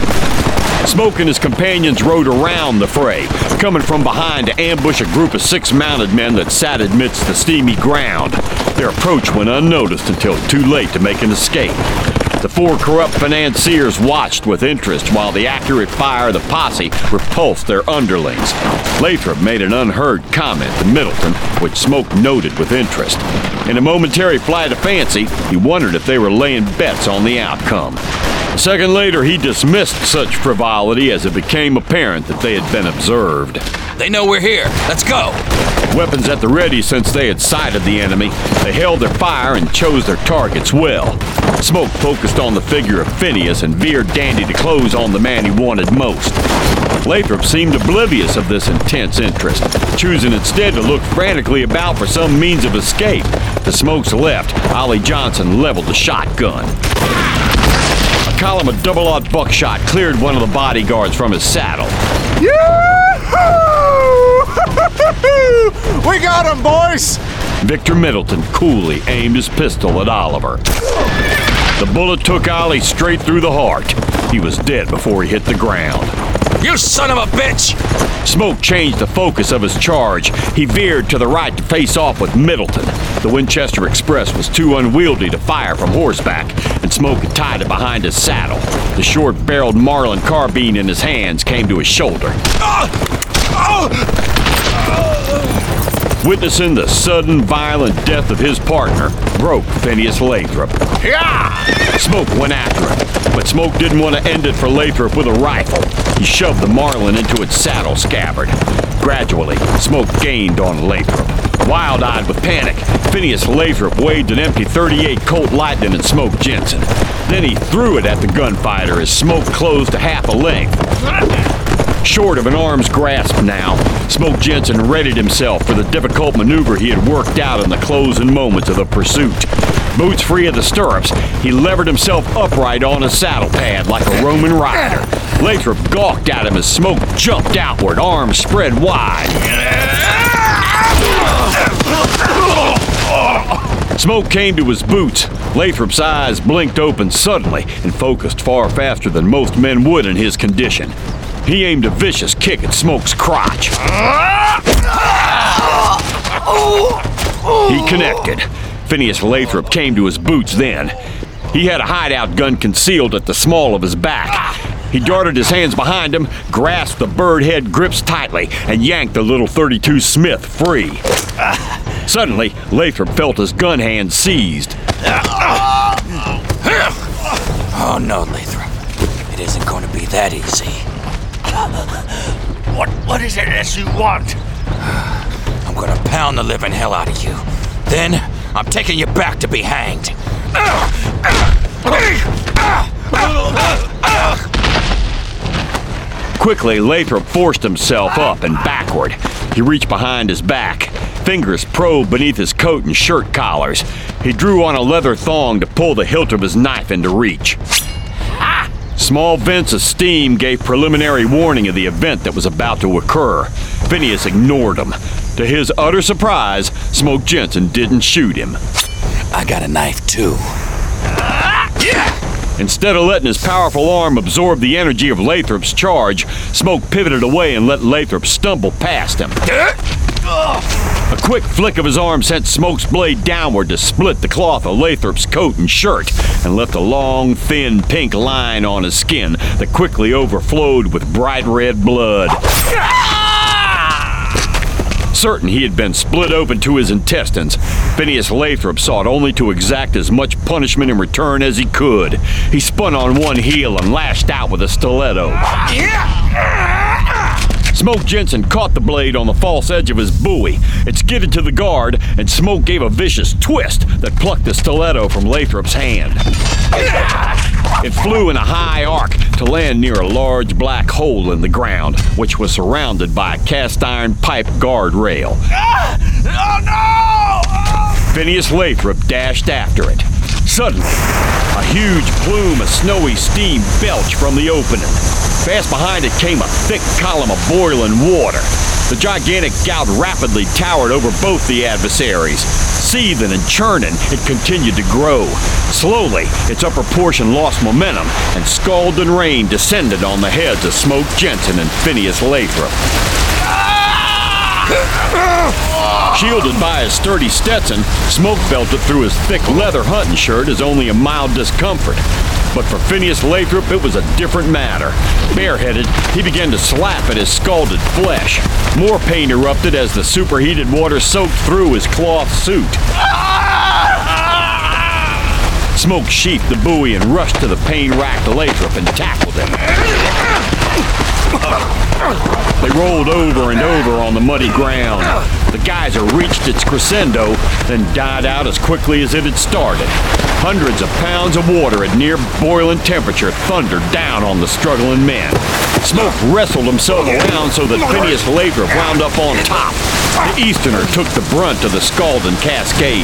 Smoke and his companions rode around the fray, coming from behind to ambush a group of 6 mounted men that sat amidst the steamy ground. Their approach went unnoticed until too late to make an escape. The 4 corrupt financiers watched with interest while the accurate fire of the posse repulsed their underlings. Lathrop made an unheard comment to Middleton, which Smoke noted with interest. In a momentary flight of fancy, he wondered if they were laying bets on the outcome. A second later, he dismissed such frivolity as it became apparent that they had been observed. They know we're here. Let's go. Weapons at the ready since they had sighted the enemy, they held their fire and chose their targets well. Smoke focused on the figure of Phineas and veered Dandy to close on the man he wanted most. Lathrop seemed oblivious of this intense interest, choosing instead to look frantically about for some means of escape. To Smoke's left, Ollie Johnson leveled the shotgun. A column of double-aught buckshot cleared one of the bodyguards from his saddle. We got him, boys! Victor Middleton coolly aimed his pistol at Oliver. The bullet took Ollie straight through the heart. He was dead before he hit the ground. You son of a bitch! Smoke changed the focus of his charge. He veered to the right to face off with Middleton. The Winchester Express was too unwieldy to fire from horseback, and Smoke had tied it behind his saddle. The short-barreled Marlin carbine in his hands came to his shoulder. Witnessing the sudden, violent death of his partner broke Phineas Lathrop. Smoke went after him, but Smoke didn't want to end it for Lathrop with a rifle. He shoved the Marlin into its saddle scabbard. Gradually, Smoke gained on Lathrop. Wild-eyed with panic, Phineas Lathrop waved an empty .38 Colt Lightning at Smoke Jensen. Then he threw it at the gunfighter as Smoke closed to half a length. Short of an arm's grasp now, Smoke Jensen readied himself for the difficult maneuver he had worked out in the closing moments of the pursuit. Boots free of the stirrups, he levered himself upright on a saddle pad like a Roman rider. Lathrop gawked at him as Smoke jumped outward, arms spread wide. Smoke came to his boots. Lathrop's eyes blinked open suddenly and focused far faster than most men would in his condition. He aimed a vicious kick at Smoke's crotch. He connected. Phineas Lathrop came to his boots then. He had a hideout gun concealed at the small of his back. He darted his hands behind him, grasped the bird head grips tightly, and yanked the little .32 Smith free. Suddenly, Lathrop felt his gun hand seized. Oh no, Lathrop. It isn't going to be that easy. What is it that you want? I'm gonna pound the living hell out of you. Then, I'm taking you back to be hanged. Quickly, Lathrop forced himself up and backward. He reached behind his back. Fingers probed beneath his coat and shirt collars. He drew on a leather thong to pull the hilt of his knife into reach. Small vents of steam gave preliminary warning of the event that was about to occur. Phineas ignored him. To his utter surprise, Smoke Jensen didn't shoot him. I got a knife too. Instead of letting his powerful arm absorb the energy of Lathrop's charge, Smoke pivoted away and let Lathrop stumble past him. A quick flick of his arm sent Smoke's blade downward to split the cloth of Lathrop's coat and shirt and left a long, thin pink line on his skin that quickly overflowed with bright red blood. Certain he had been split open to his intestines, Phineas Lathrop sought only to exact as much punishment in return as he could. He spun on one heel and lashed out with a stiletto. Smoke Jensen caught the blade on the false edge of his buoy. It skidded to the guard, and Smoke gave a vicious twist that plucked the stiletto from Lathrop's hand. It flew in a high arc to land near a large black hole in the ground, which was surrounded by a cast iron pipe guardrail. Oh no! Phineas Lathrop dashed after it. Suddenly, a huge plume of snowy steam belched from the opening. Fast behind it came a thick column of boiling water. The gigantic gout rapidly towered over both the adversaries. Seething and churning, it continued to grow. Slowly, its upper portion lost momentum, and scalding rain descended on the heads of Smoke Jensen and Phineas Lathrop. Shielded by his sturdy Stetson, Smoke felt it through his thick leather hunting shirt as only a mild discomfort. But for Phineas Lathrop, it was a different matter. Bareheaded, he began to slap at his scalded flesh. More pain erupted as the superheated water soaked through his cloth suit. Smoke sheathed the buoy and rushed to the pain-racked Lathrop and tackled him. They rolled over and over on the muddy ground. The geyser reached its crescendo, then died out as quickly as it had started. Hundreds of pounds of water at near boiling temperature thundered down on the struggling men. Smoke wrestled himself around so that Phineas Lathrop wound up on top. The Easterner took the brunt of the scalding cascade.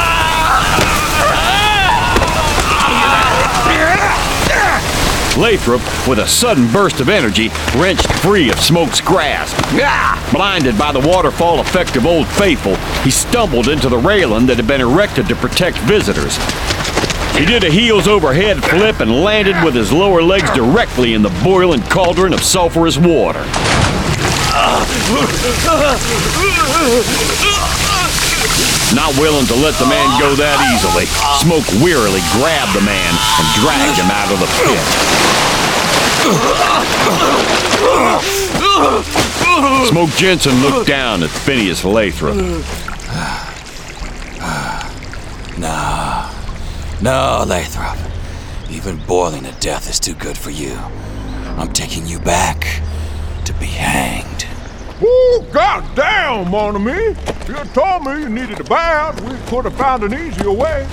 Lathrop, with a sudden burst of energy, wrenched free of Smoke's grasp. Blinded by the waterfall effect of Old Faithful, he stumbled into the railing that had been erected to protect visitors. He did a heels-over-head flip and landed with his lower legs directly in the boiling cauldron of sulfurous water. Not willing to let the man go that easily, Smoke wearily grabbed the man and dragged him out of the pit. Smoke Jensen looked down at Phineas Lathrop. No, Lathrop. Even boiling to death is too good for you. I'm taking you back to be hanged. Oh, goddamn, mon ami! If you had told me you needed a bath, we could have found an easier way.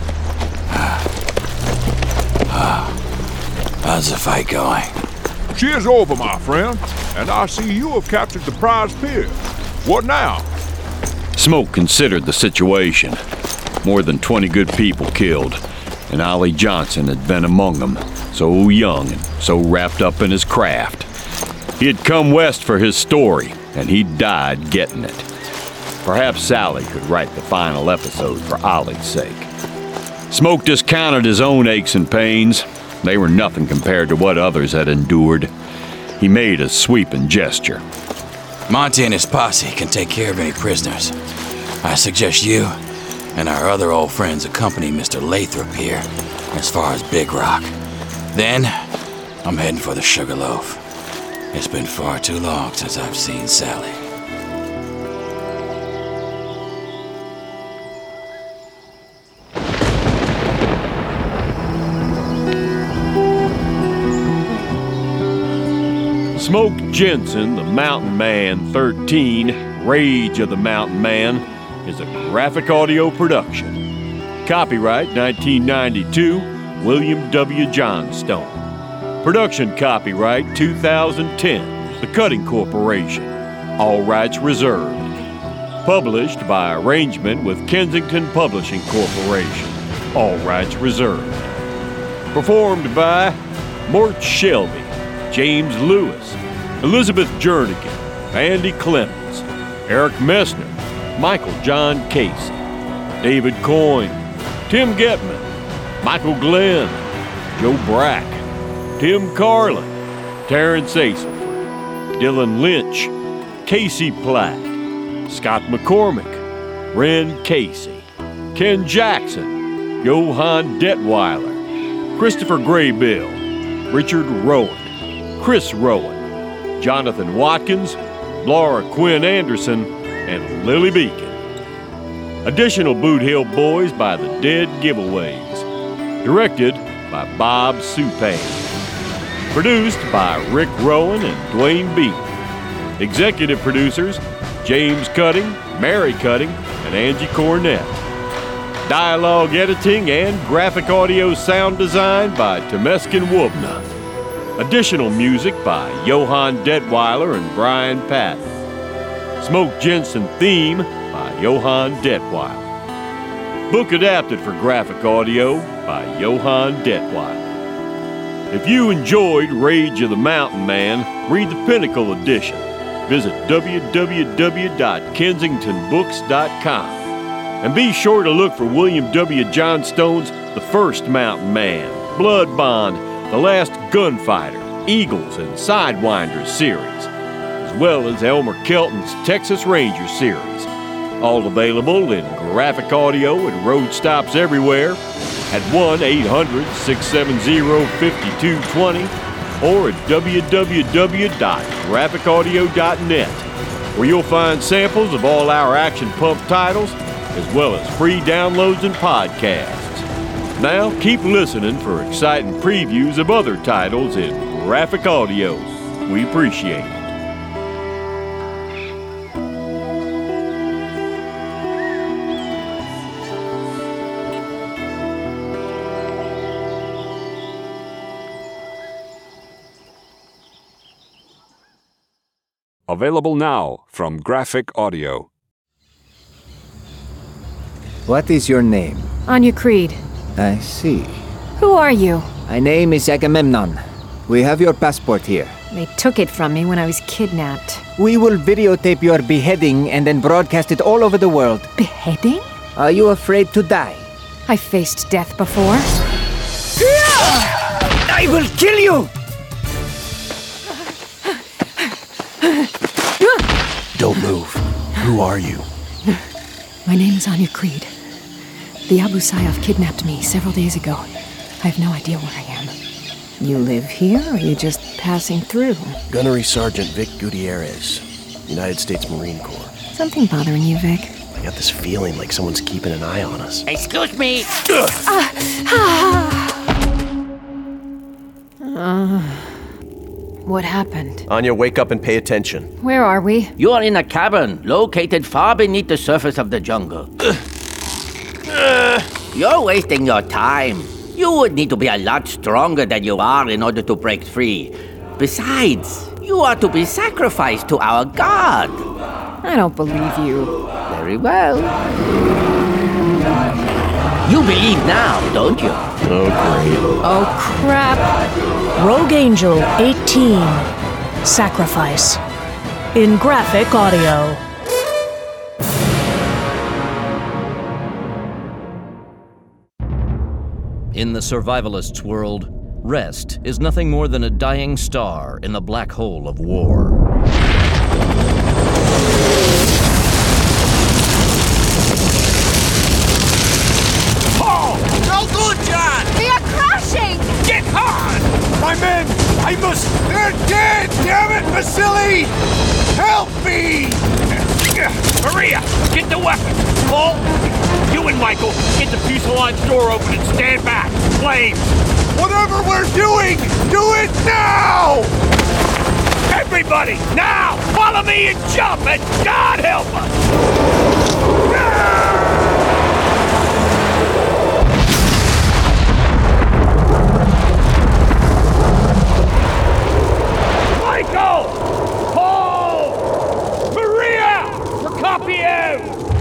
How's the fight going? She is over, my friend, and I see you have captured the prize pier. What now? Smoke considered the situation. More than 20 good people killed, and Ollie Johnson had been among them, so young and so wrapped up in his craft. He had come west for his story, and he died getting it. Perhaps Sally could write the final episode for Ollie's sake. Smoke discounted his own aches and pains. They were nothing compared to what others had endured. He made a sweeping gesture. Monty and his posse can take care of any prisoners. I suggest you and our other old friends accompany Mr. Lathrop here as far as Big Rock. Then, I'm heading for the Sugarloaf. It's been far too long since I've seen Sally. Smoke Jensen, the Mountain Man 13, Rage of the Mountain Man, is a graphic audio production. Copyright 1992, William W. Johnstone. Production copyright 2010, The Cutting Corporation. All rights reserved. Published by arrangement with Kensington Publishing Corporation. All rights reserved. Performed by Mort Shelby, James Lewis, Elizabeth Jernigan, Andy Clemens, Eric Messner, Michael John Casey, David Coyne, Tim Getman, Michael Glenn, Joe Brack, Tim Carlin, Terrence Aselford, Dylan Lynch, Casey Platt, Scott McCormick, Ren Casey, Ken Jackson, Johann Detweiler, Christopher Graybill, Richard Rowan, Chris Rowan, Jonathan Watkins, Laura Quinn Anderson, and Lily Beacon. Additional Boot Hill Boys by the Dead Giveaways. Directed by Bob Supay. Produced by Rick Rowan and Dwayne Beaton. Executive producers James Cutting, Mary Cutting, and Angie Cornett. Dialogue editing and graphic audio sound design by Temeskin Wubna. Additional music by Johann Detweiler and Brian Patton. Smoke Jensen theme by Johann Detweiler. Book adapted for graphic audio by Johann Detweiler. If you enjoyed Rage of the Mountain Man, read the Pinnacle edition. Visit www.kensingtonbooks.com. And be sure to look for William W. Johnstone's The First Mountain Man, Blood Bond, The Last Gunfighter, Eagles, and Sidewinders series, as well as Elmer Kelton's Texas Ranger series. All available in graphic audio and road stops everywhere at 1-800-670-5220 or at www.graphicaudio.net, where you'll find samples of all our Action Pump titles, as well as free downloads and podcasts. Now, keep listening for exciting previews of other titles in graphic audio. We appreciate it. Available now from Graphic Audio. What is your name? Anya Creed. I see. Who are you? My name is Agamemnon. We have your passport here. They took it from me when I was kidnapped. We will videotape your beheading and then broadcast it all over the world. Beheading? Are you afraid to die? I faced death before. I will kill you! Don't move. Who are you? My name is Anya Creed. The Abu Sayyaf kidnapped me several days ago. I have no idea where I am. You live here, or are you just passing through? Gunnery Sergeant Vic Gutierrez, United States Marine Corps. Something bothering you, Vic? I got this feeling like someone's keeping an eye on us. Excuse me! What happened? Anya, wake up and pay attention. Where are we? You are in a cabin located far beneath the surface of the jungle. You're wasting your time. You would need to be a lot stronger than you are in order to break free. Besides, you are to be sacrificed to our god. I don't believe you. Very well. You believe now, don't you? Oh, great. Oh, crap. Rogue Angel 18. Sacrifice. In graphic audio. In the survivalist's world, rest is nothing more than a dying star in the black hole of war. No good, John! We are crashing! Get on! My men! I must... They're dead! Damn it, Vasily! Help me! Maria, get the weapon! Paul, you and Michael, get the fuselage door open and stand back! Flames! Whatever we're doing, do it now! Everybody, now, follow me and jump, and God help us! Michael! Paul! Maria! Procopio!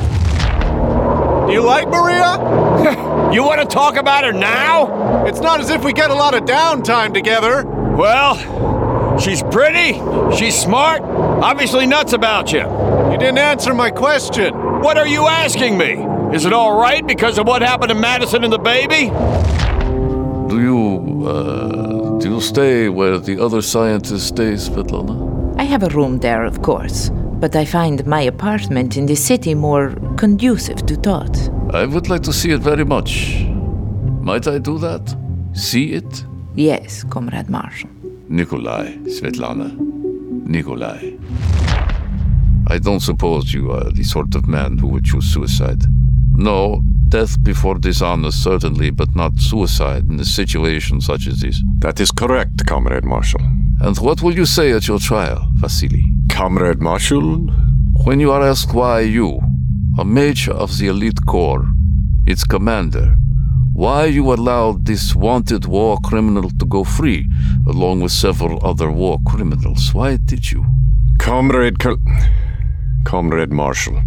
Do you like Maria? You want to talk about her now? It's not as if we get a lot of downtime together. Well, she's pretty, she's smart, obviously nuts about you. You didn't answer my question. What are you asking me? Is it all right because of what happened to Madison and the baby? Do you stay where the other scientists stay, Svetlana? I have a room there, of course, but I find my apartment in the city more conducive to thought. I would like to see it very much. Might I do that? See it? Yes, Comrade Marshall. Nikolai, Svetlana. Nikolai. I don't suppose you are the sort of man who would choose suicide. No, death before dishonor certainly, but not suicide in a situation such as this. That is correct, Comrade Marshall. And what will you say at your trial, Vasily? Comrade Marshall? When you are asked why you, a major of the elite corps, its commander, why you allowed this wanted war criminal to go free, along with several other war criminals. Why did you? Comrade Marshall.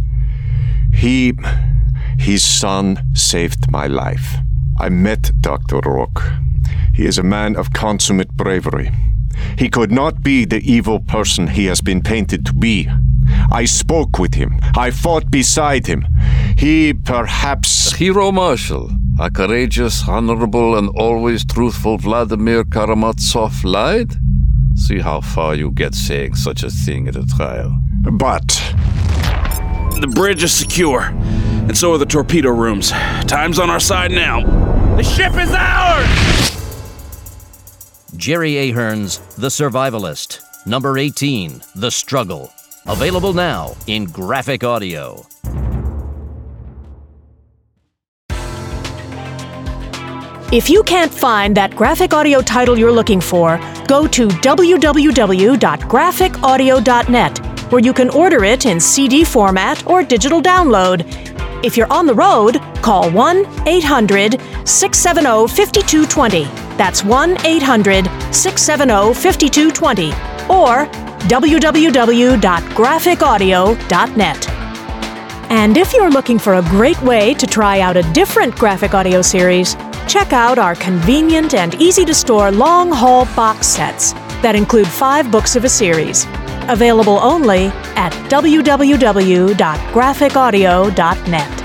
His son saved my life. I met Dr. Rourke. He is a man of consummate bravery. He could not be the evil person he has been painted to be. I spoke with him. I fought beside him. He perhaps... Hero Marshal, a courageous, honorable, and always truthful Vladimir Karamazov lied? See how far you get saying such a thing at a trial. But... The bridge is secure, and so are the torpedo rooms. Time's on our side now. The ship is ours! Jerry Ahern's The Survivalist, number 18, The Struggle. Available now in graphic audio. If you can't find that graphic audio title you're looking for, go to www.graphicaudio.net, where you can order it in CD format or digital download. If you're on the road, call 1-800-670-5220. That's 1-800-670-5220. Or www.graphicaudio.net. And if you're looking for a great way to try out a different graphic audio series, check out our convenient and easy-to-store long-haul box sets that include 5 books of a series. Available only at www.graphicaudio.net.